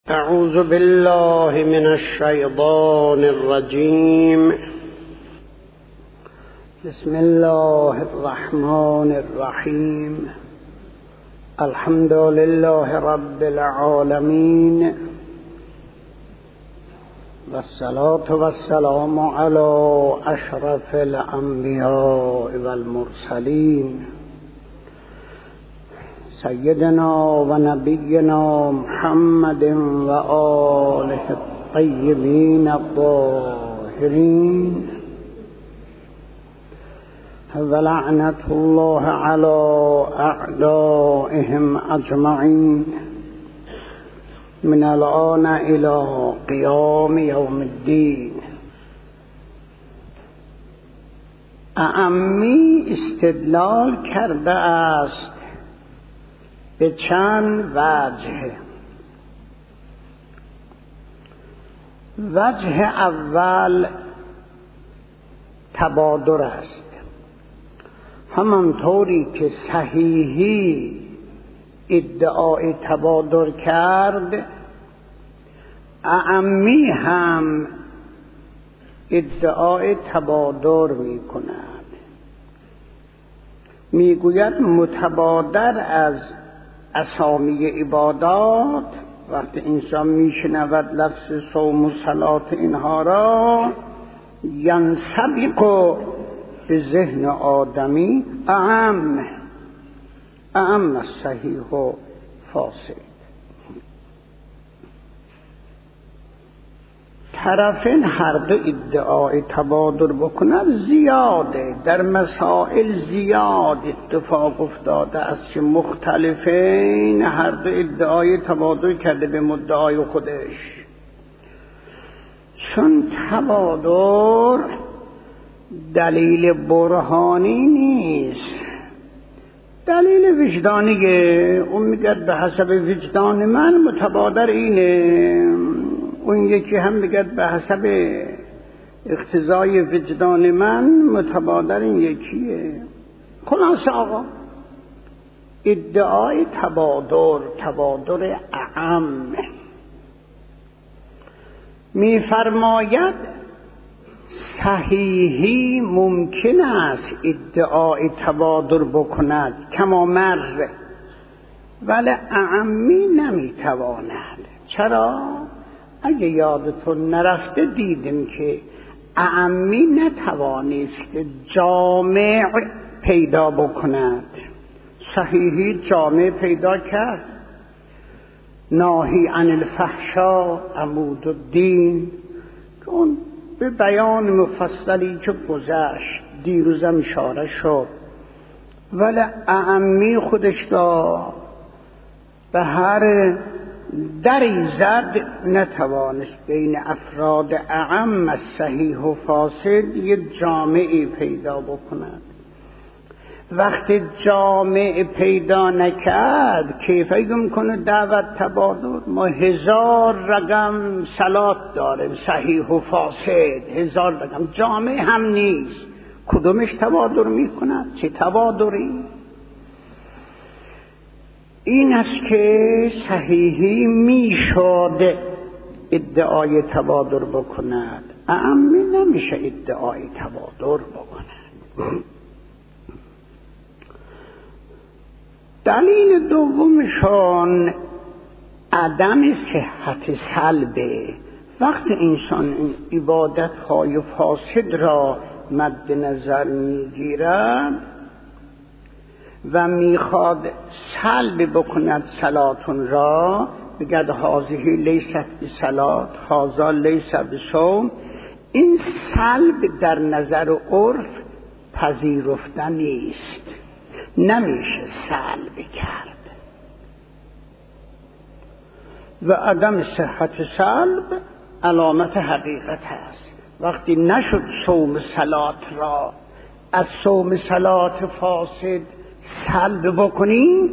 أعوذ بالله من الشيطان الرجيم. بسم الله الرحمن الرحيم. الحمد لله رب العالمين، والصلاة والسلام على أشرف الأنبياء والمرسلين سيدنا ونبينا محمد وآله الطيبين الطاهرين، ولعنة الله على أعدائهم أجمعين من الآن إلى قيام يوم الدين. اعمی استدلال کرده است به چند وجه. وجه اول تبادر است. همانطوری که صحیحی ادعای تبادر کرد، اعمی هم ادعای تبادر می کند. می گوید متبادر از اسامی عبادات، وقتی انسان می شنود لفظ صوم و صلات اینها را، ینسبق به ذهن آدمی اعم صحیح و فاسد. طرفین هر دو ادعای تبادر بکنند زیاده. در مسائل زیاد اتفاق افتاده است که مختلفین هر دو ادعای تبادر کرده به مدعای خودش. چون تبادر دلیل برهانی نیست، دلیل وجدانیه. اون میگه به حسب وجدان من متبادر اینه، اون یکی هم میگه به حسب اقتضای وجدان من متبادر این یکیه. خلاصه آقا ادعای تبادر اعم. میفرماید صحیحی ممکن است ادعای تبادر بکند کما مر، ولی اعمی نمیتواند. چرا؟ اگه یادتون نرفته دیدیم که اعمی نتوانست جامع پیدا بکند، صحیحی جامع پیدا کرد. ناهی عن الفحشاء عمود الدین، اون به بیان مفصلی که گذشت دیروزم اشاره شد، ولی اعمی خودش را به هر دری زد نتوانست بین افراد اعم از صحیح و فاسد یه جامعی پیدا بکند. وقتی جامع پیدا نکرد کیفیه میکنه دعوت تبادر؟ ما 1000 رقم صلات داریم صحیح و فاسد، 1000 رقم، جامع هم نیست. کدومش تبادر میکند؟ چه تبادری؟ این است که صحیحی میشد ادعای تبادر بکند، اعمی نمیشه ادعای تبادر بکند. دلیل دومشان عدم صحت سلبه. وقتی انسان این عبادت‌های فاسد را مد نظر میگیرد و میخواد سلب بکند صلاتون را، بگد هذه لیست بصلات، هذا لیس بصوم، این سلب در نظر عرف پذیرفته نیست، نمیشه سلب کرد. و عدم صحت سلب علامت حقیقت است. وقتی نشد صوم صلات را از صوم صلات فاسد سلب بکنیم،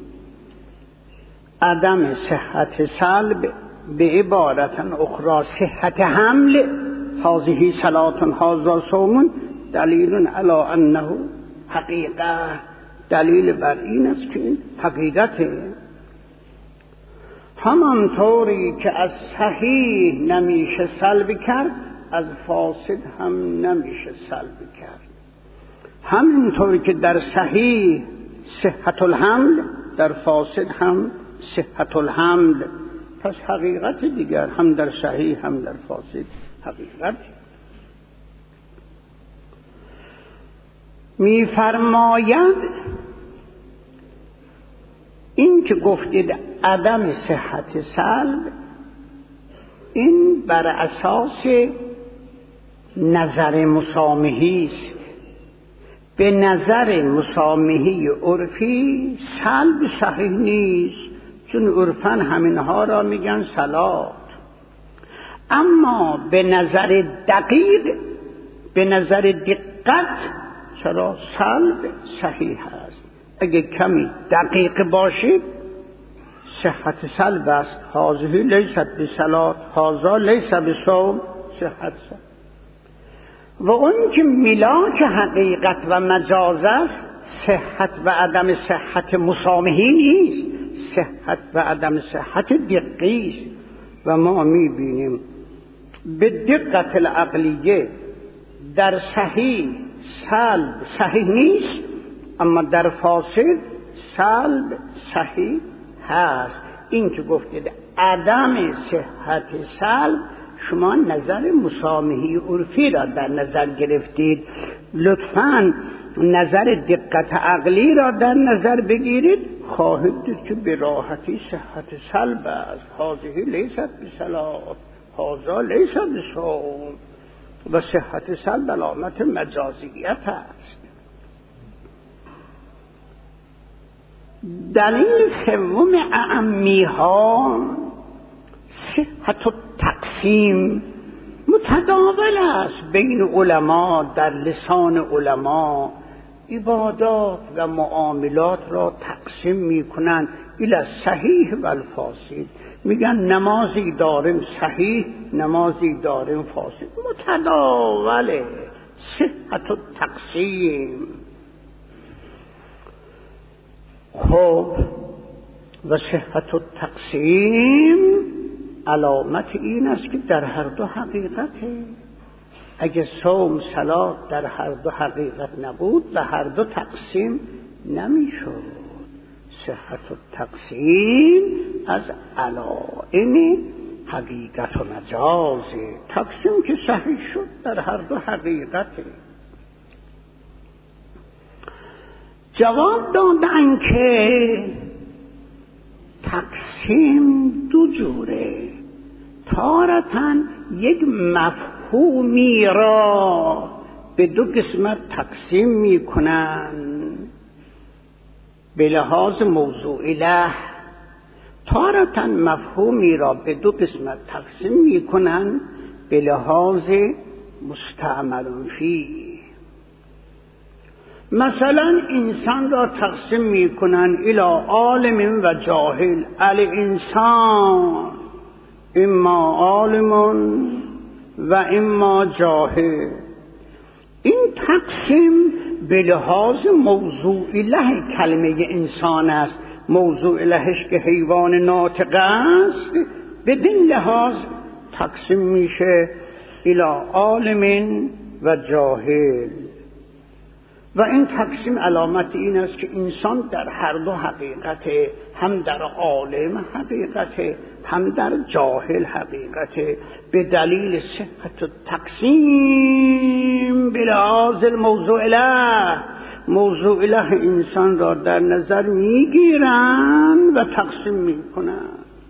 عدم صحت سلب به عبارت اخرى صحت حمل، هذه صلات هذا صوم، دلیل علی انه حقیقه، دلیل بر این است که این حقیقته. همانطوری که از صحیح نمیشه سلب کرد، از فاسد هم نمیشه سلب کرد. همینطوری که در صحیح صحت الحمل، در فاسد هم صحت الحمل. پس حقیقت دیگر هم در صحیح هم در فاسد حقیقت. می‌فرماید این که گفتید عدم صحت سلب، این بر اساس نظر مسامحی است. به نظر مسامحی عرفی سلب صحیح نیست، چون عرفاً همینها را میگن صلات. اما به نظر دقیق، به نظر دقت، چرا سلب صحیح است. اگه کمی دقیق باشید صحت سلب است. هذه لیست بصلات، هذا لیس بصوم، صحت سلب. و اون که ملاک حقیقت و مجاز است، صحت و عدم صحت مسامحی نیست، صحت و عدم صحت دقیق است. و ما میبینیم به دقت العقلیه در صحیح سلب صحیح نیست، اما در فاسد سلب صحیح هست. این که گفتید عدم صحت سلب، شما نظر مسامحی عرفی را در نظر گرفتید. لطفاً نظر دقت عقلی را در نظر بگیرید، خواهید دید که به راحتی صحت سلب است. هذه لیست بصلات، هذا لیس بصوم. و صحت سلب علامت مجازیت است. دلیل سوم اعمیها صحت التقسیم متداول است بین علما. در لسان علما عبادات و معاملات را تقسیم میکنند الی صحیح و الفاسد. میگن نمازی داریم صحیح، نمازی داریم فاسد. متداوله صحت التقسیم. خب و صحت التقسیم علامت این است که در هر دو حقیقته. اگه صوم صلات در هر دو حقیقت نبود و هر دو تقسیم نمیشد. صحت التقسیم از علائم حقیقت و مجازه. تقسیم که صحیح شد در هر دو حقیقته. جواب دادن که تقسیم دو جوره. تارتاً یک مفهومی را به دو قسمت تقسیم میکنن به لحاظ موضوع له. تارتاً مفهومی را به دو قسمت تقسیم میکنن به لحاظ مستعمل فیه. مثلا انسان را تقسیم میکنن الی عالم و جاهل. الانسان اما عالم و اما جاهل. این تقسیم به لحاظ موضوع له کلمه انسان است. موضوع لهش که حیوان ناطق است، بدین لحاظ تقسیم میشه الی عالم و جاهل. و این تقسیم علامت این است که انسان در هر دو حقیقته، هم در عالم حقیقته هم در جاهل حقیقته. به دلیل صحت التقسیم به لحاظ الموضوع له، موضوع له انسان را در نظر میگیرند و تقسیم میکنند.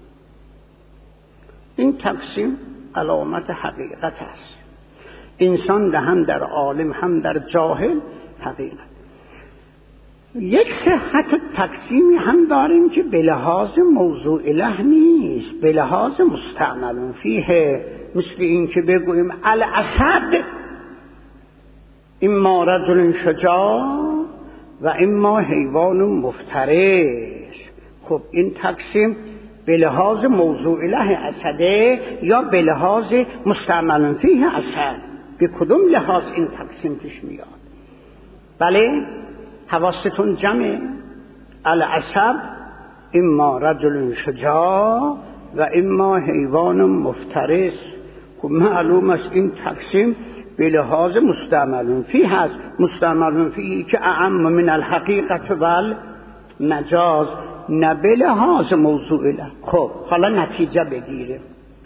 این تقسیم علامت حقیقت است. انسان هم در عالم هم در جاهل حقیقت. یک صحت تقسیمی هم داریم که به لحاظ موضوع له نیست، به لحاظ مستعمل فیه. مثل این که بگوییم الاسد اما رجل شجاع و اما حیوان مفترس. خب این تقسیم به لحاظ موضوع له اسده یا به لحاظ مستعمل فیه اسد؟ به کدوم لحاظ این تقسیم پیش میاد؟ بله حواستون جمعه. العصب اما رجل شجاع و اما حیوان مفترس. خب معلوم است این تقسیم به لحاظ مستعمل فیه هست. مستعمل فیه که اعم من الحقیقت و المجاز، نه به لحاظ موضوع له. خب حالا نتیجه بگیره.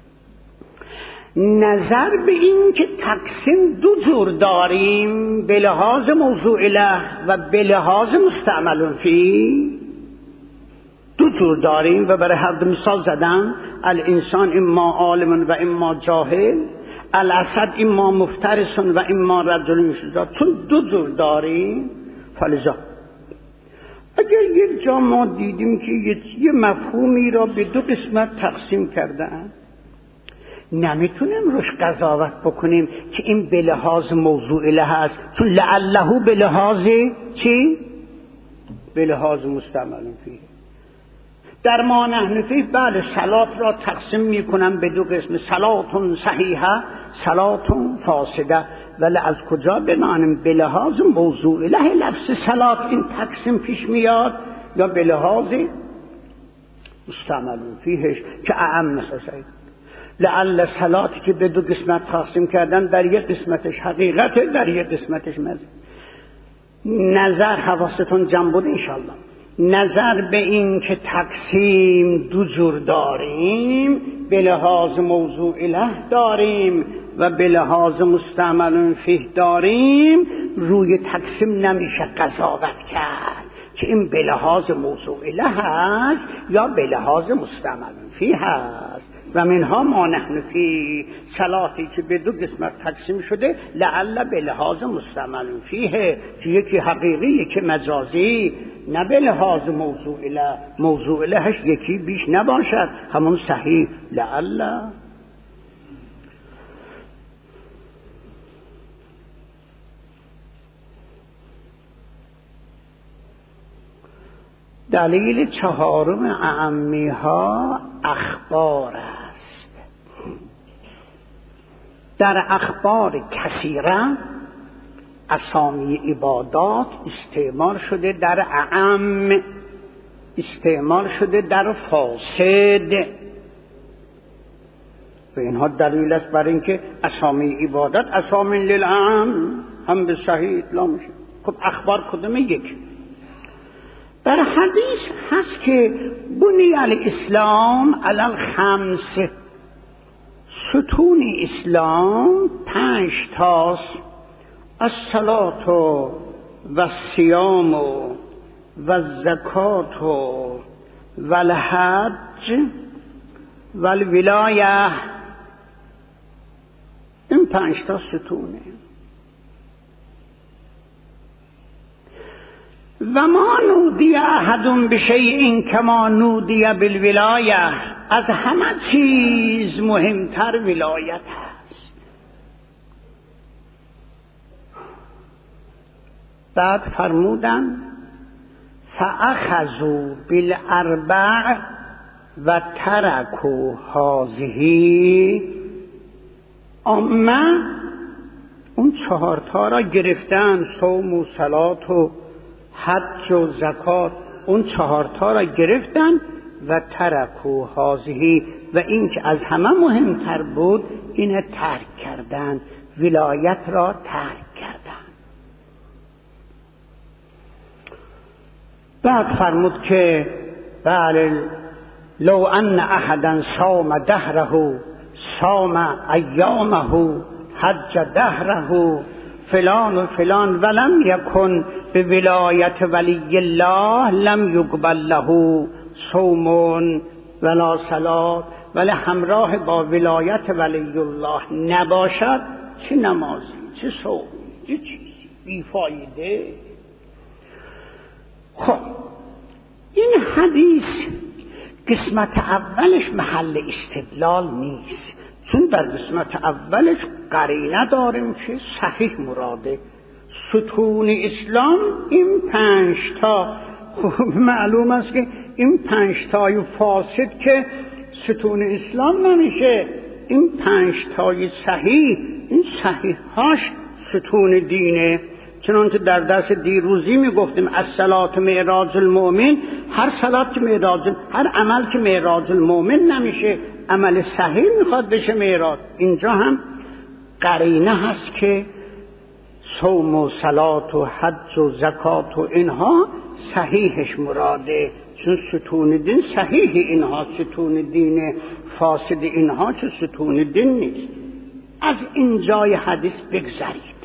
نظر به این که تقسیم دو جور داریم، به لحاظ موضوع له و به لحاظ مستعمل فیه، دو جور داریم و برای هر دو مثال زدم. الانسان اما عالم و اما جاهل، الاسد اما مفترس و اما رجل شجاع. چون دو جور داریم فلذا اگر یک جا ما دیدیم که یه مفهومی را به دو قسمت تقسیم کردن، نمیتونیم روش قضاوت بکنیم که این به لحاظ موضوع له هست، چون لعله به لحاظ چی؟ به لحاظ مستعمل فیه. در ما نحن فیه بعد صلات را تقسیم میکنم به دو قسم، صلات صحیحه، صلات فاسده. ولی از کجا بمانیم به لحاظ موضوع له لفظ صلات این تقسیم پیش میاد یا به لحاظ مستعمل فیهش که اعم نسازه. لعل صلاتی که به دو قسمت تقسیم کردن، در یک قسمتش حقیقته، در یک قسمتش مزه. نظر حواستون جمع بود انشالله. نظر به این که تقسیم دو جور داریم، به لحاظ موضوع له داریم و به لحاظ مستعمل فیه داریم، روی تقسیم نمیشه قضاوت کرد که این به لحاظ موضوع له هست یا به لحاظ مستعمل فیه هست. و منها ما نحن فی صلاتی که به دو قسمت تقسیم شده، لعل به لحاظ مستعمل فیه، که یکی حقیقی یکی مجازی، نه به لحاظ موضوع له. موضوع لهش یکی بیش نباشد، همون صحیح لعل. دلیل چهارم اعمی ها اخبار است. در اخبار کثیره اسامی عبادات استعمال شده، در اعم استعمال شده، در فاسد. و اینها دلیل است بر اینکه اسامی عبادت اسامی للعام هم به صحیح اطلاع میشه. خب اخبار کدوم؟ یک. در حدیث هست که بنی الاسلام علی الخمس، ستون اسلام 5 تاست: الصلاة و الصیام و الزکات و الحج و الولایه. این 5 تا ستونه. و ما نودی احد بشیء کما نودی بالولایه. از همه چیز مهمتر ولایت هست. بعد فرمودن فاخذوا بالاربع و ترکوا هذه. اما اون 4 تا را گرفتن، صوم و صلات و حج و زکات، اون 4 تا را گرفتن و ترکوا هذه، و این که از همه مهمتر بود این ترک کردن، ولایت را ترک کردن. بعد فرمود که بله لو ان احدا صام دهره صام ایامه حج دهره فلان و فلان ولم یکن به ولایت ولی الله لم یقبل له صوم ولا صلات. ولی همراه با ولایت ولی الله نباشد، چه نمازی چه صومی چه چیزی بیفایده. خب این حدیث قسمت اولش محل استدلال نیست، چون در قسمت اولش قرینه داریم که صحیح مراده. ستون اسلام این 5 تا. خب معلوم است که این 5 تای فاسد که ستون اسلام نمیشه. این 5 تای صحیح، این صحیح هاش ستون دینه. چنانچه در درس دیروزی میگفتیم الصلاة معراج المؤمن، هر صلات که معراج، هر عمل که معراج المؤمن نمیشه عمل صحیح میخواد بشه معراج. اینجا هم قرینه هست که صوم و صلات و حج و زکات و اینها صحیحش مراده، چون ستون دین صحیح اینها، ستون دین فاسد اینها چون ستون دین نیست. از این جای حدیث بگذارید،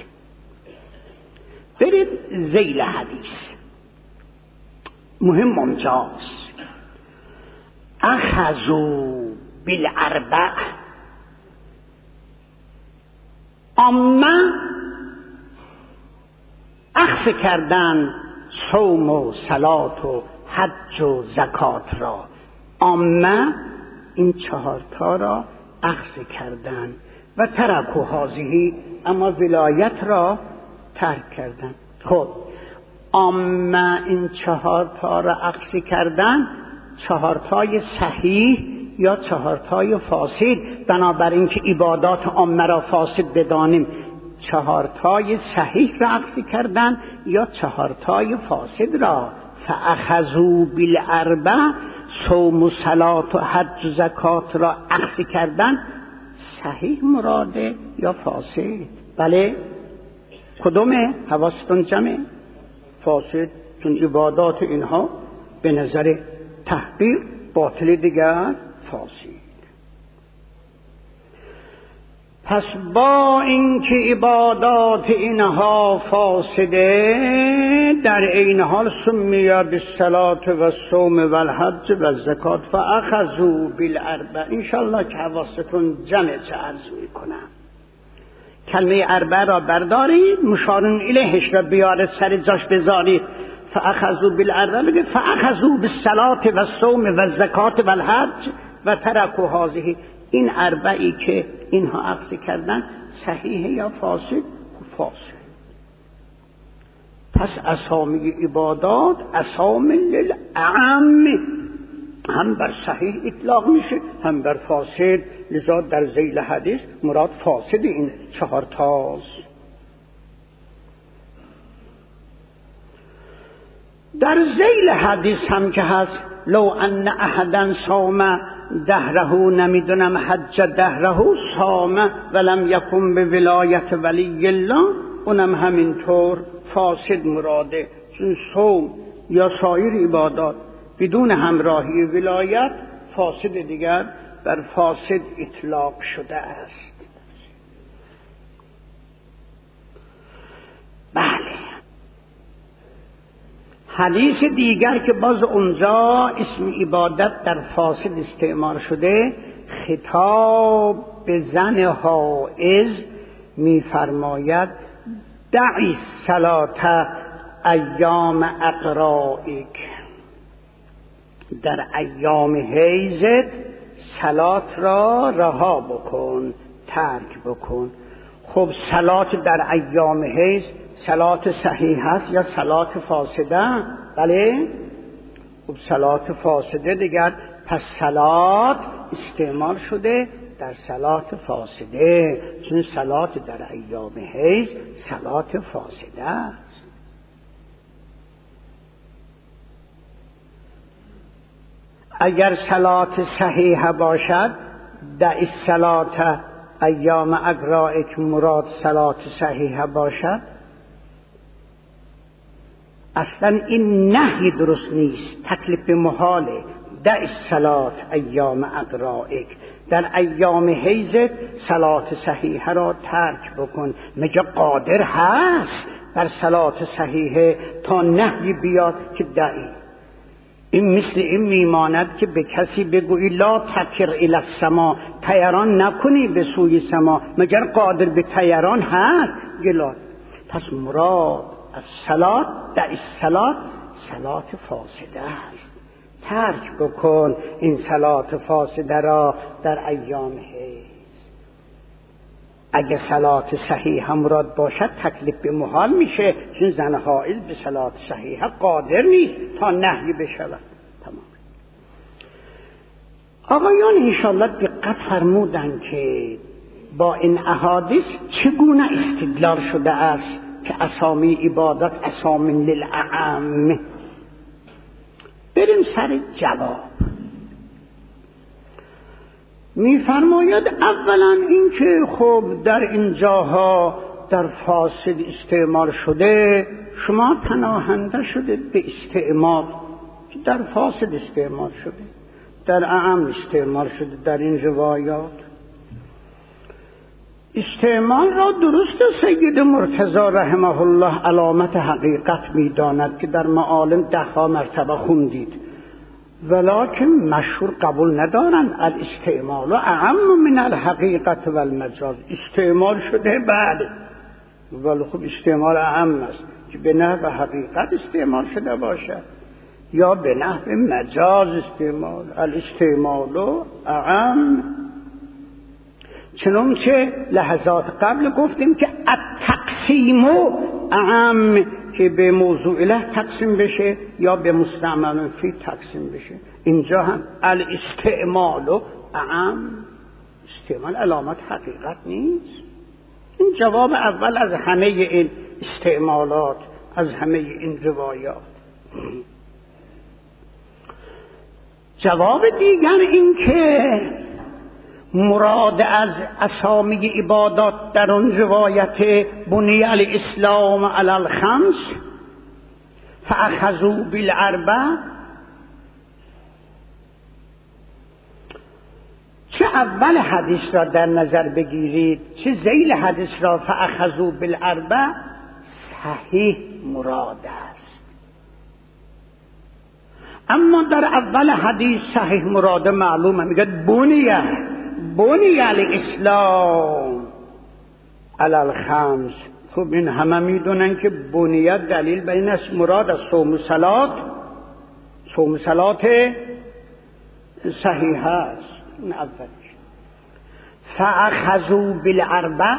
برید ذیل حدیث، مهم اونجاست. اخذوا بالاربع، اما اخذ کردن صوم و صلات و حج و زکات را، اما این 4 تا را اخذ کردن و ترک و هذه، اما ولایت را ترک کردن. خب اما این 4 تا را اخذ کردن، 4 تای صحیح یا 4 تای فاسد؟ بنابراین که عبادات عامه را فاسد بدانیم، 4 تای صحیح را اخذ کردن یا 4 تای فاسد را. فاخذوا بالاربع، صوم و صلات و حج و زکات را اخذ کردن، صحیح مراده یا فاسد؟ بله، کدومه؟ حواستون جمعه؟ فاسد، چون عبادات اینها به نظر تحقیر باطل، دیگر فاسد. پس با اینکه عبادات اینها فاسده، در این حال سمی بالصلاة و الصوم و الحج و الزکات فاخذوا بالاربع. انشالله که حواستون جمع چه عرض میکنم. کلمه اربع را بردارید، مشارون الیهش را بیارید سر جاش بذارید. فاخذوا بالاربع، بگید فاخذوا بالصلاة و الصوم و الزکات و الحج و ترکوا هذه. این اربعی که اینها اخذ کردن صحیح یا فاسد؟ فاسد. پس اسامی عبادات اسامی للعام، هم بر صحیح اطلاق میشه هم بر فاسد. لذا در ذیل حدیث مراد فاسد این 4 تاست. در ذیل حدیث هم که هست لو ان احدا صام دهره، نمیدونم حج دهره صام ولم یکن به ولایت ولی الله، اونم همینطور فاسد مراده، چون صوم یا سایر عبادات بدون همراهی ولایت فاسد، دیگر بر فاسد اطلاق شده است. بله، حدیث دیگر که باز اونجا اسم عبادت در فاسد استعمال شده، خطاب به زن حائض میفرماید دعی الصلاة ایام اقرائک، در ایام حیضت صلات را رها بکن، ترک بکن. خب صلات در ایام حیض صلات صحیح هست یا صلات فاسده؟ بله، خب صلات فاسده دیگر، پس صلات استعمال شده در صلات فاسده، چون صلات در ایام حیض صلات فاسده است. اگر صلات صحیح باشد در صلات ایام اقرائک مراد صلات صحیح باشد، اصلا این نهی درست نیست، تکلیف محاله. دع الصلاة ایام اقرائک، در ایام حیض صلات صحیحه را ترک بکن. مگه قادر هست بر صلات صحیحه تا نهی بیاد که دعی؟ این مثل این میماند که به کسی بگویی لا تطر الی السما، طیران نکنی به سوی سما. مگر قادر به طیران هست؟ گلا. پس مراد از صلات در الصلاة صلات فاسده است، ترک بکن این صلات فاسده را در ایام حیض. اگه صلات صحیحه مراد باشد تکلیف به محال میشه، چون زن حائض به صلات صحیحه قادر نیست تا نهی بشود. تمام. آقایان انشاءالله دقت فرمودن که با این احادیث چگونه استدلال شده است که اسامی عبادت اسامی للعام. بریم سر جواب. میفرماید اولا این که خب در این جاها در فاسد استعمال شده، شما پناهنده شده به استعمال که در فاسد استعمال شده، در اعم استعمال شده. در این روایات استعمال را درست سید مرتضی رحمه الله علامت حقیقت می‌داند که در معالم 10 مرتبه خوندید، ولکن مشهور قبول ندارند. الاستعمال و اعم من الحقیقت و المجاز. استعمال شده بله، ولی خب استعمال اعم است که به نحو حقیقت استعمال شده باشد یا به نحو مجاز استعمال. الاستعمال و اعم، چنانچه لحظات قبل گفتیم که التقسیم اعم که به موضوع له تقسیم بشه یا به مستعمل فی تقسیم بشه. اینجا هم الاستعمال و اعم، استعمال علامت حقیقت نیست. این جواب اول از همه این استعمالات، از همه این روایات. جواب دیگر این که مراد از اسامی عبادات در اون روایت بنی الاسلام علی الخمس فاخذوا بالاربع، چه اول حدیث را در نظر بگیرید چه ذیل حدیث را فاخذوا بالاربع، صحیح مراد است. اما در اول حدیث صحیح مراد معلومه، میگه بنی الاسلام علی الخمس. خب این همه میدونن که بنیت دلیل بین است، مراد از صوم و صلات صحیح است. این اولیش. فاخذوا بالاربع،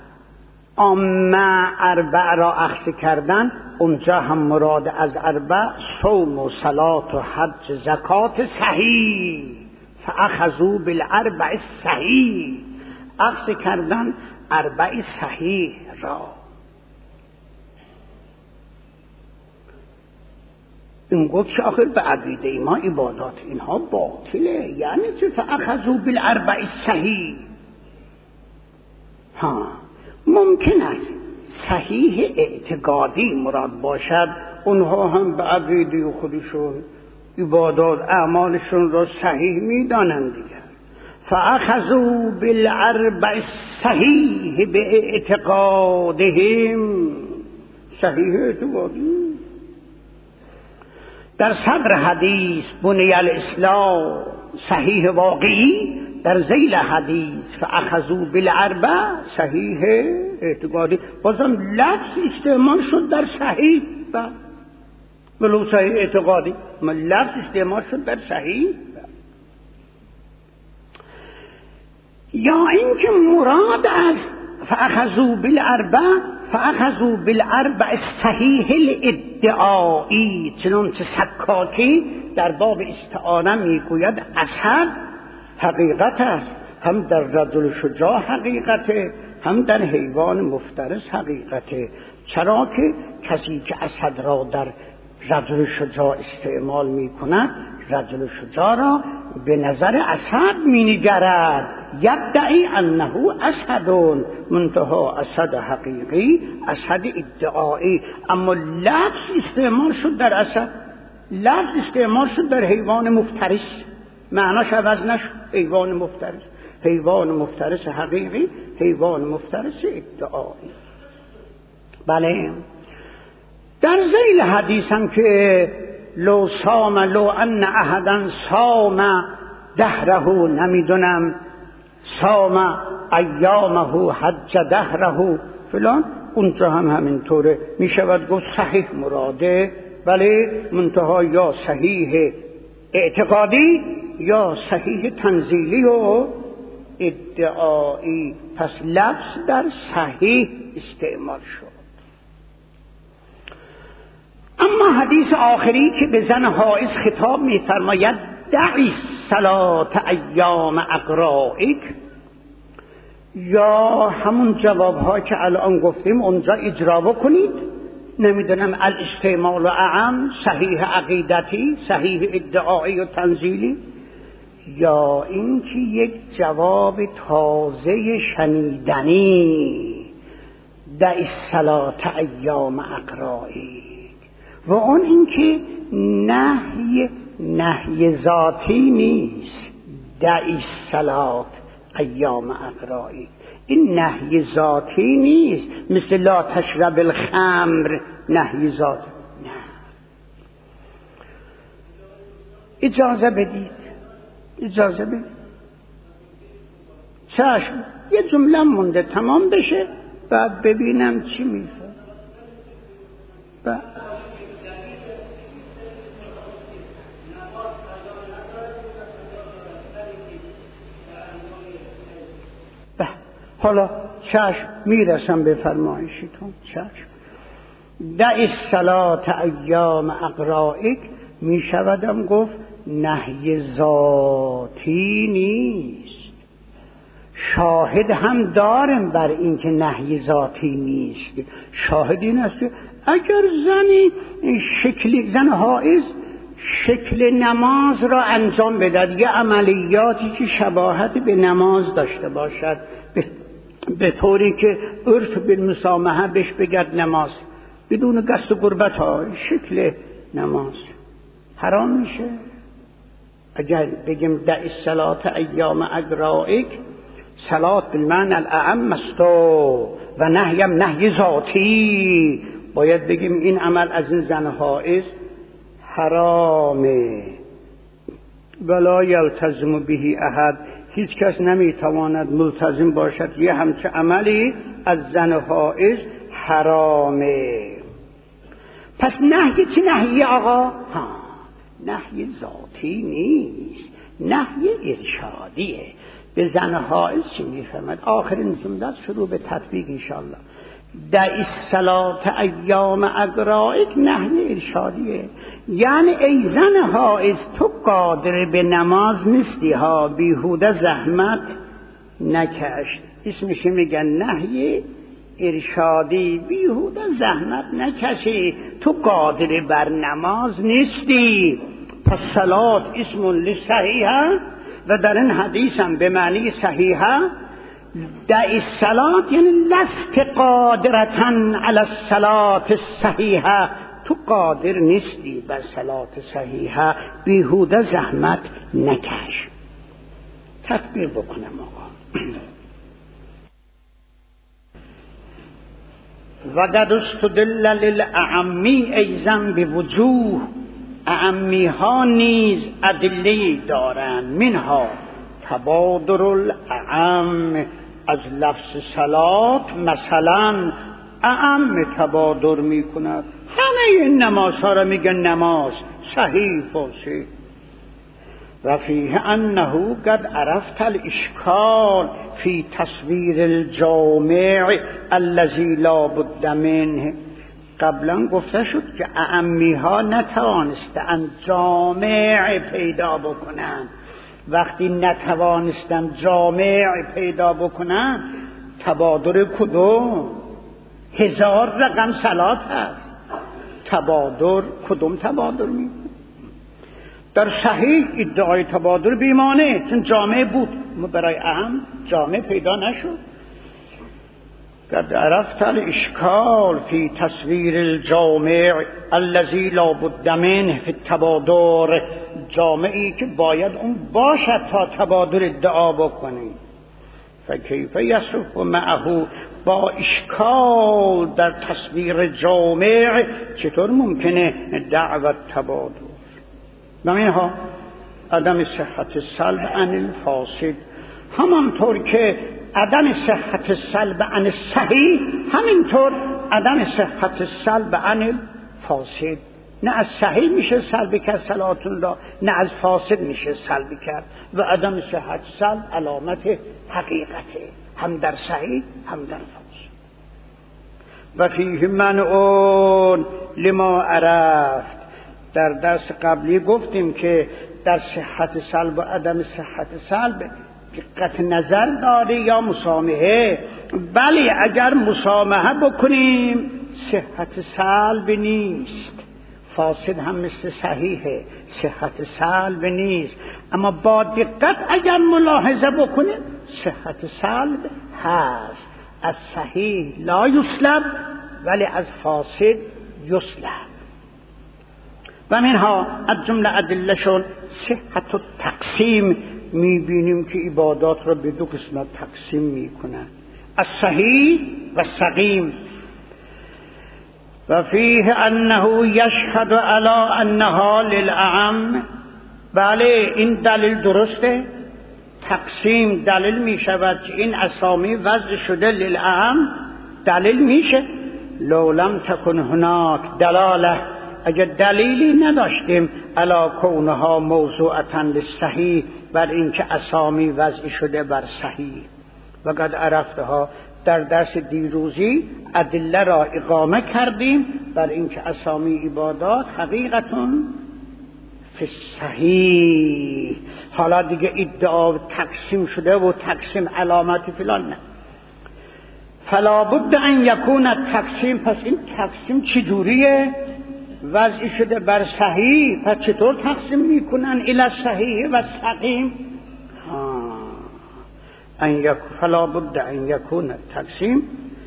اما اربع را اخذ کردن، اونجا هم مراد از اربع صوم و صلات و حج زکات صحیح. فاخذوا بالاربع صحیح، اخذ کردن اربع صحیح را. این گفت که آخر به عقیده ما عبادات اینها باطله، یعنی چه فاخذوا بالاربع صحیح؟ ممکن است صحیح اعتقادی مراد باشد، اونها هم به عقیده خودشون عبادات اعمالشون را صحیح میدانند دیگر. فاخذوا بالاربع صحیح به اعتقادهم، صحیح اعتقادی. در صدر حدیث بنی الاسلام صحیح واقعی، در ذیل حدیث فاخذوا بالاربع صحیح اعتقادی. بازم لفظ استعمال شد در صحیح ولو صحیح اعتقادی، ما لفظ استعمال شد در صحیح. یا اینکه مراد از فاخذوا بالاربع صحیح الادعایی، چنانچه سکاکی در باب استعانه میگوید اسد حقیقت است، هم در رجل شجاع حقیقته، هم در حیوان مفترس حقیقته. چرا که کسی که اسد را در رجل شجاع استعمال می کند، رجل شجاع را به نظر اسد می نگرد، یدعی انه اسد، منتها اسد حقیقی، اسد ادعایی. اما لفظ استعمال شد در اسد، لفظ استعمال شد در حیوان مفترس، معناش عوض نشد. حیوان مفترس حقیقی، حیوان مفترس ادعایی. بله، در ذیل حدیث هم که لو ان احدا صام دهره، نمیدونم صام ایامه حج دهره فلان، اونجا هم همینطوره میشود گفت صحیح مراده، ولی منتها یا صحیح اعتقادی یا صحیح تنزیلی و ادعایی. پس لفظ در صحیح استعمال شد. اما حدیث آخری که به زن حائض خطاب می‌فرماید دعی صلات ایام اقرائک، یا همون جواب‌ها که الان گفتیم اونجا اجرا بکنید، نمیدونم الاستعمال و اعم، صحیح عقیدتی، صحیح ادعایی و تنزیلی، یا اینکه یک جواب تازه شنیدنی، دع الصلاة ایام اقرایی، و اون اینکه نهی ذاتی نیست، دع الصلاة ایام اقرایی، این نهی ذاتی نیست، مثل لا تشرب الخمر نهی ذاتی. نه، اجازه بدید، اجازه بدید. چشم، یه جمله مونده تمام بشه بعد ببینم چی میفه. حالا چشم، میرسم به فرمایشتون. چشم، دع الصلاة ایام اقرائک میشودم گفت نهی ذاتی نیست. شاهد هم دارم بر این که نهی ذاتی نیست. شاهد این است که اگر زن حائض شکل نماز را انجام بدهد، یه عملیاتی که شباهت به نماز داشته باشد، به طوری که عرف بالمسامحه بهش بگرد نماز، بدون قصد و قربت ها، شکل نماز حرام میشه. اگر بگیم دع الصلاة ایام اقرائک، صلات بالمعنی الاعم است و نهیم نهی ذاتی، باید بگیم این عمل از این زن حائض حرامه. ولا یلتزم به احد، هیچ کس نمیتواند ملتزم باشد یه همچه عملی از زن حائض حرامه. پس نهی چه نهی آقا؟ نهی ذاتی نیست، نهی ارشادیه. به زن حائض چی میفهمد؟ آخرین جمله شروع به تطبیق انشاءالله. دع الصلاة ایام اقرائک نهی ارشادیه، یعنی ای زن حائض تو قادر به نماز نیستی ها، بیهوده زحمت نکش. اسمش میگن نهی ارشادی، بیهوده زحمت نکشی، تو قادر بر نماز نیستی. پس صلات اسم لصحیحه، و در این حدیث هم به معنی صحیحه. دع الصلاة یعنی لست قادرتن علی الصلاة الصحیحه، تو قادر نیستی بر صلات صحیحه، بیهوده زحمت نکش. تطبیق بکنم آقا. و قد استدل للاعمی ایضا بوجوه، اعمی ها نیز ادله دارند، منها تبادر الاعم از لفظ صلات، مثلا اعم تبادر میکند، همه این نمازها را میگن نماز صحیح فاسد. و فیه انه قد عرفت الاشکال فی تصویر الجامع الذی لا بد منه. قبلا گفته شد که اعمی ها نتوانستند جامع پیدا بکنند. وقتی نتوانستند جامع پیدا بکنند، تبادر کدوم؟ 1000 رقم صلات هست، تبادر کدوم تبادر می؟ در صحیح ادعای تبادر بیمانه، چون جامع بود، برای اهم جامع پیدا نشد. قد عرفت الاشکال فی تصویر الجامع الذی لا بد منه فی التبادر، جامعی که باید اون باشد تا تبادر ادعا بکنی. فکیف یصرف معه، با اشکال در تصویر جامع چطور ممکنه دعوت تبادر؟ نمینها عدم صحت سلب عن الفاسد، همانطور که عدم صحت سلب عن صحیح، همینطور عدم صحت سلب عن الفاسد. نه از صحیح میشه سلب کرد صلاتون را، نه از فاسد میشه سلب کرد. و عدم صحت سلب علامت حقیقته، هم در صحیح هم در فاسد. و فیه منعون لما عرفت، در درس قبلی گفتیم که در صحت سلب و عدم صحت سلب دقت نظر داره یا مسامحه. بله اگر مسامحه بکنیم صحت سلب نیست، فاسد هم مثل صحیحه، صحت سلب نیست. اما با دقت اگر ملاحظه بکنید صحت سلب هست. از صحیح لا یسلب ولی از فاسد یسلب. و منها از جمله ادلهشون صحت و تقسیم. میبینیم که عبادات را به دو قسمت تقسیم میکنن، از صحیح و سقیم. و فیه انه یشهد علی انها للاعم. بله این دلیل درسته، تقسیم دلیل میشود که این اسامی وضع شده للاعم، دلیل میشه. لو لم تکن هناک دلاله، اگر دلیلی نداشتیم علی کونها موضوعتا للصحیح، بر اینکه اسامی وضع شده بر صحیح. و قد عرفتها، در درس دیروزی ادله را اقامه کردیم بر اینکه اسامی عبادات حقیقتون فی صحیح. حالا دیگه ادعا تقسیم شده و تقسیم علامت فلان نه. فلا بد ان یکون التقسیم، پس این تقسیم چجوریه؟ وضع شده بر صحیح، پس چطور تقسیم میکنن الی صحیح و سقیم؟ فلا بد ان یکون التقسیم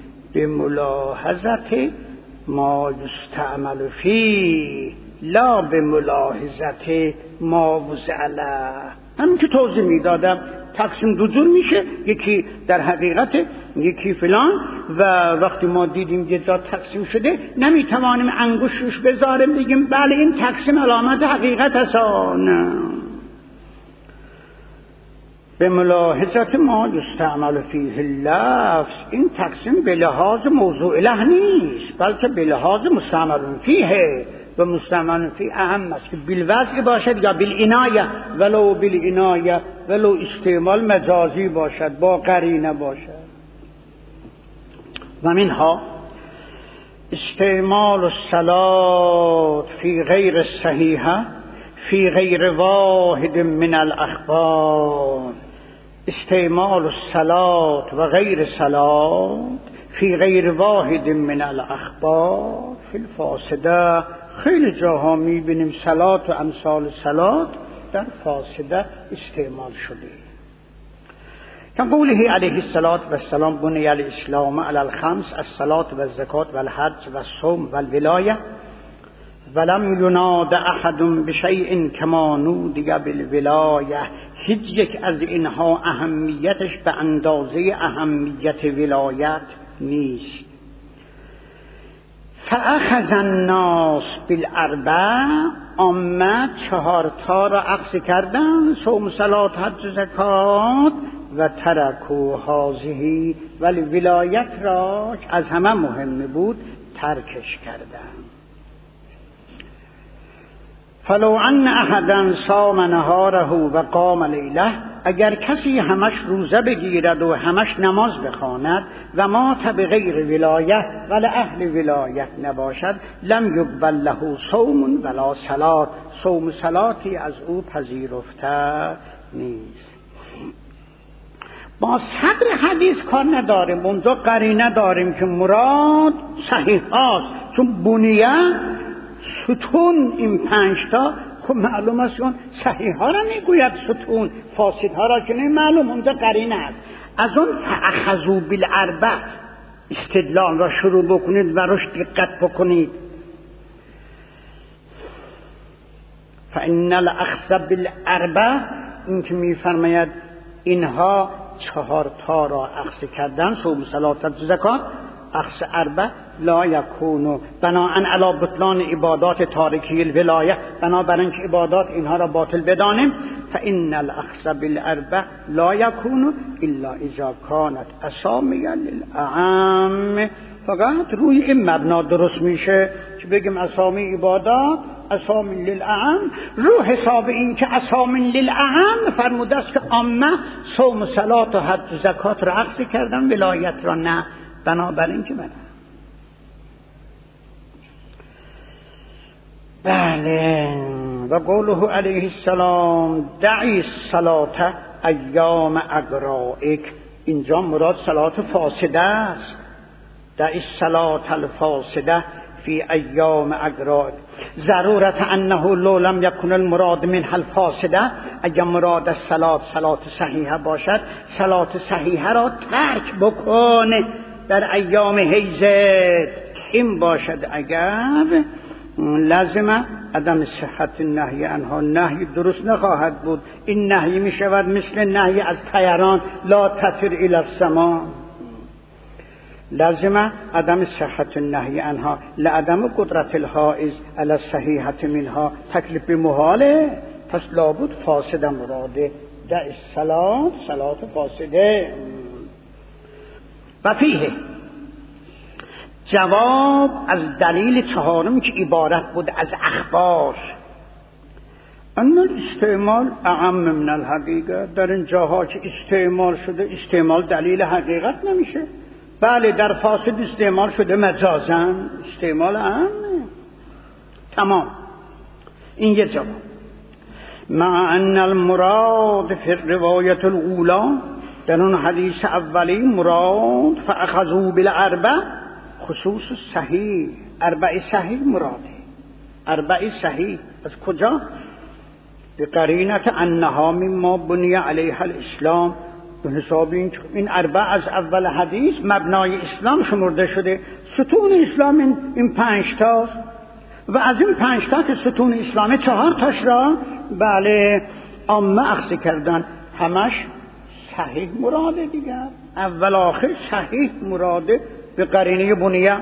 بملاحظه ما یستعمل فيه لا بملاحظه ما وضع له. همین که توضیح میدادم تقسیم دو جور میشه، یکی در حقیقت، یکی فلان. و وقتی ما دیدیم یه جا تقسیم شده نمیتوانیم انگشت روش بذاریم بگیم بله این تقسیم علامت حقیقت است. نه، به ملاحظت ما یستعمل فیه اللفظ. این تقسیم به لحاظ موضوع له نیست، بلکه به لحاظ مستعمل فیه. و مستعمل فیه اهم است که بالوضع باشد یا بالعنایه، ولو بالعنایه، ولو استعمال مجازی باشد، با قرینه باشد. و منها استعمال الصلاة فی غیر الصحیحه فی غیر واحد من الاخبار. استعمال الصلاة و غیر صلاة فی غیر واحد من الاخبار فی الفاسده. خیلی جاها میبینیم صلاة و امثال صلاة در فاسده استعمال شده. كقوله عليه الصلاة والسلام بني الإسلام على الخمس الصلاة والزكاة والحج والصوم والولاية ولم يناد أحد بشيء كما نودي بالولاية. هیچ یک از اینها اهمیتش به اندازه اهمیت ولایت نیست. فأخذ الناس بالاربع، عامه 4 تا را اخذ کردن، صوم، صلات، حج و زکات، و ترکو هذه، ولی ولایت را که از همه مهم بود ترکش کردن. فلو ان احدا صام نهاره و قام لیله، اگر کسی همش روزه بگیرد و همش نماز بخواند و مات بغیر ولایه، ولی اهل ولایت نباشد، لم یقبل له صوم ولا صلات، صوم صلاتی از او پذیرفته نیست. با صدر حدیث کار نداریم، اونجا قرینه داریم که مراد صحیح هاست، چون بنیه ستون این 5 تا خب معلوم است اون صحیح ها را میگوید، ستون فاسد ها را که نه معلوم، اونجا قرینه است. از اون فاخذوا بالاربع استدلال را شروع بکنید و روش دقت بکنید. فان الاخذ بالاربع، این که میفرماید اینها 4 تا را اخذ کردن، صوم، صلات، زکات، اخذ اربع لا یکونو بناءً علی بطلان عبادات تارکی الولایه، بنابراین اینکه عبادات اینها را باطل بدانیم. فان الاخذ بالاربع لا یکونو الا اذا كانت اسامی للاعم. فقط روی این مبنا درست میشه که بگیم اسامی عبادات اسامی للاعم، رو حساب این که اسامی للاعم فرموده است که عامه صوم، صلات و حج و زکات را اخذ کردن، ولایت را نه. بنابراین که بله. و قوله علیه السلام دعی الصلاة ایام اغرائک، اینجا مراد صلات فاسده است. دع الصلاة الفاسده فی ایام اگراد. ضرورت انه لو لم یکن المراد منها الفاسده، اگر مراد از صلات صحیحه باشد، صلات صحیحه را ترک بکن در ایام حیضت. این باشد اگر لازم عدم صحت نهی عنها، نهی درست نخواهد بود. این نهی می شود مثل نهی از طیران، لا تطر الی السما. لازم عدم صحت النهی عنها لعدم قدرت الحائز علی الصحیحة منها. تکلیف محاله، پس لابد فاسد مراده. دع الصلاة، صلاة فاسده. و فیه جواب از دلیل چهارم که عبارت بود از اخبار. ان الاستعمال اعم من الحقیقه. در این جاها که استعمال شده، استعمال دلیل حقیقت نمیشه. بله در فاسد استعمال شده مجازاً، استعمال اعم. تمام. این یه جواب. مع ان المراد فی الروایت الاولی، در اون حدیث اولی مراد فاخذوا بالاربع خصوص صحیح. اربع صحیح مراده. اربع صحیح از کجا؟ به قرینت انها مما بنی علیها الاسلام. به حساب این اربع از اول حدیث مبنای اسلام شمرده شده. ستون اسلام این 5 تا و از این 5 تا که ستون اسلام 4 تاش را بله عامه اخذ کردن، همش صحیح مراده دیگر. اول آخر صحیح مراده به قرینه بنیه.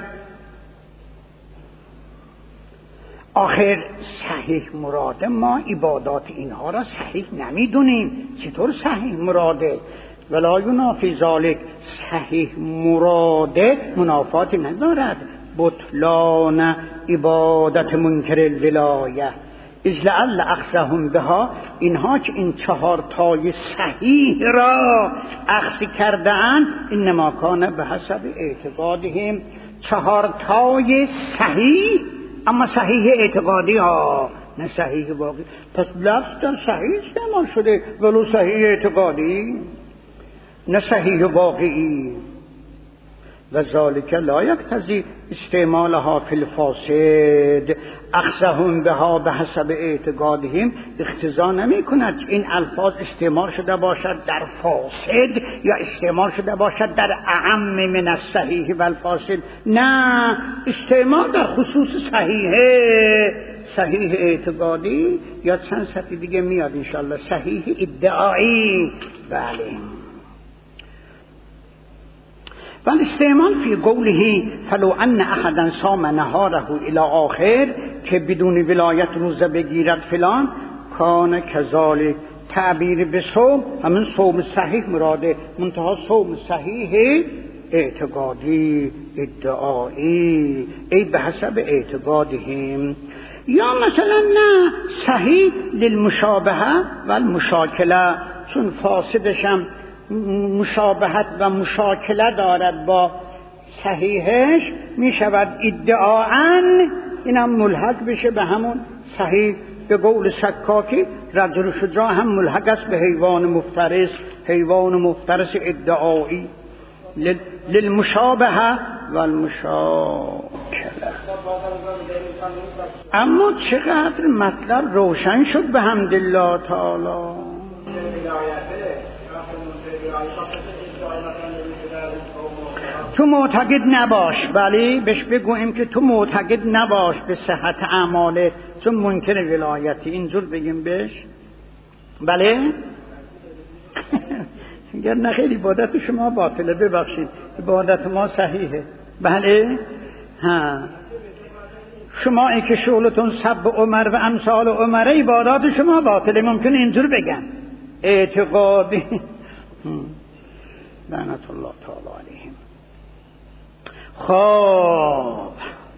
آخر صحیح مراده، ما عبادات اینها را صحیح نمیدونیم. چطور صحیح مراده؟ ولا ینافی ذالک، صحیح مراده منافاتی ندارد بطلان عبادت منکر الولایه. اذ لعل اخذهم بها، اینها که این 4 تای صحیح را اخذ کردن، انما کان به حسب اعتقادهم. 4 تای صحیح، اما صحیح اعتقادی ها، نه صحیح واقعی. پس لفظ در صحیح استعمال شده ولو صحیح اعتقادی، نه صحیح واقعی. و ذالک لا یقتضی استعمالها فی الفاسد. اخذهم بها به حسب اعتقادهم اقتضا نمی کند این الفاظ استعمال شده باشد در فاسد یا استعمال شده باشد در اعم من الصحیح و الفاسد. نه، استعمال در خصوص صحیح اعتقادی یا چند سطح دیگه میاد انشاءالله صحیح ادعایی. بله. والاستعمال فی قوله فلو ان احدا صام نهاره الی آخر، که بدون ولایت روزه بگیرد فلان، کان کذالک. تعبیر به صوم همین صوم صحیح مراده، منتها صوم صحیح اعتقادی ادعایی، ای به حسب اعتقادهم. یا مثلا نه صحیح للمشابهه و المشاکله، چون فاسدشم مشابهت و مشاکله دارد با صحیحش، می شود ادعاً اینم ملحق بشه به همون صحیح. به قول سکاکی رجل شجاع هم ملحق است به حیوان مفترس. حیوان مفترس ادعایی للمشابهه و المشاکله. اما چقدر مطلب روشن شد به حمدالله تعالی. تو معتقد نباش، ولی بهش بگویم که تو معتقد نباش به صحت اعماله، چون منکر ولایتی. اینجور بگیم بهش. بله اگر نه خیلی عبادت شما باطله، ببخشید عبادت ما صحیحه. بله ها، شما ای که شغلتون سب عمر و امثال عمره، عبادات شما باطله. ممکن اینجور بگن اعتقادی. لعنت الله تعالی علیهم. خب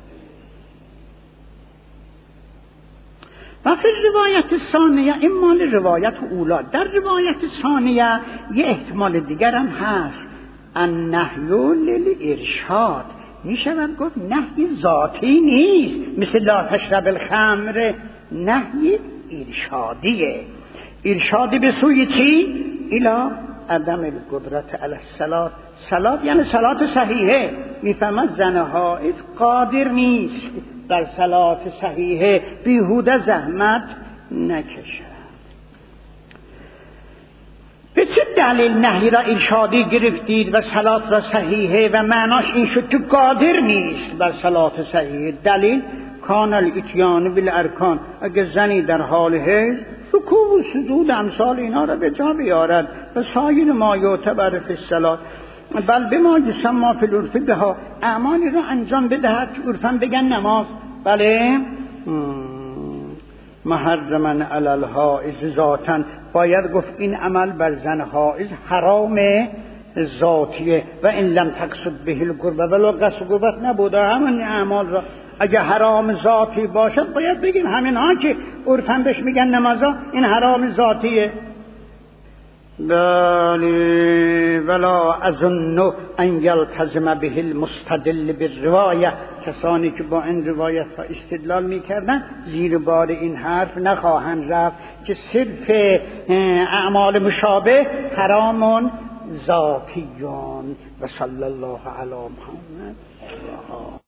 و فی روایت ثانیه، این مال روایت اولا. در روایت ثانیه یه احتمال دیگر هم هست، النهی للارشاد. می شود گفت نهی ذاتی نیست، مثل لا تشرب الخمر. نهی ارشادیه. ارشادی به سوی چی؟ الی عدم القدرت علی الصلاة. صلاة یعنی صلاة صحیحه. میفهمد زن حائض قادر نیست بر صلاة صحیحه، بیهوده زحمت نکشد. به چه دلیل نهی را ارشادی گرفتید و صلات را صحیحه و معناش این شد که قادر نیست بر صلات صحیحه؟ دلیل کان الاتیان بالارکان، اگر زنی در حال حیض رکوع و سجود امثال اینا را به جا بیارد و سایر ما یعتبر فی الصلات، بل به ما یسمى فی العرف بها، اعمالی را انجام بدهد که عرفاً بگن نماز. بله محرما علی الحائض ذاتاً، باید گفت این عمل بر زن حائض حرام ذاتیه و این لم تقصد به القربه، ولو قصد قربت نبوده همین اعمال را اگه حرام ذاتی باشد باید بگیم همین ها که عرفاً بهش میگن نمازا این حرام ذاتیه. بلی ولا اظن ان یلتزم به المستدل بالروايه، کسانی که با این روایت ها استدلال میکردن زیر بار این حرف نخواهند رفت که صرف اعمال مشابه حرام ذاتیون. و صلی الله علی محمد.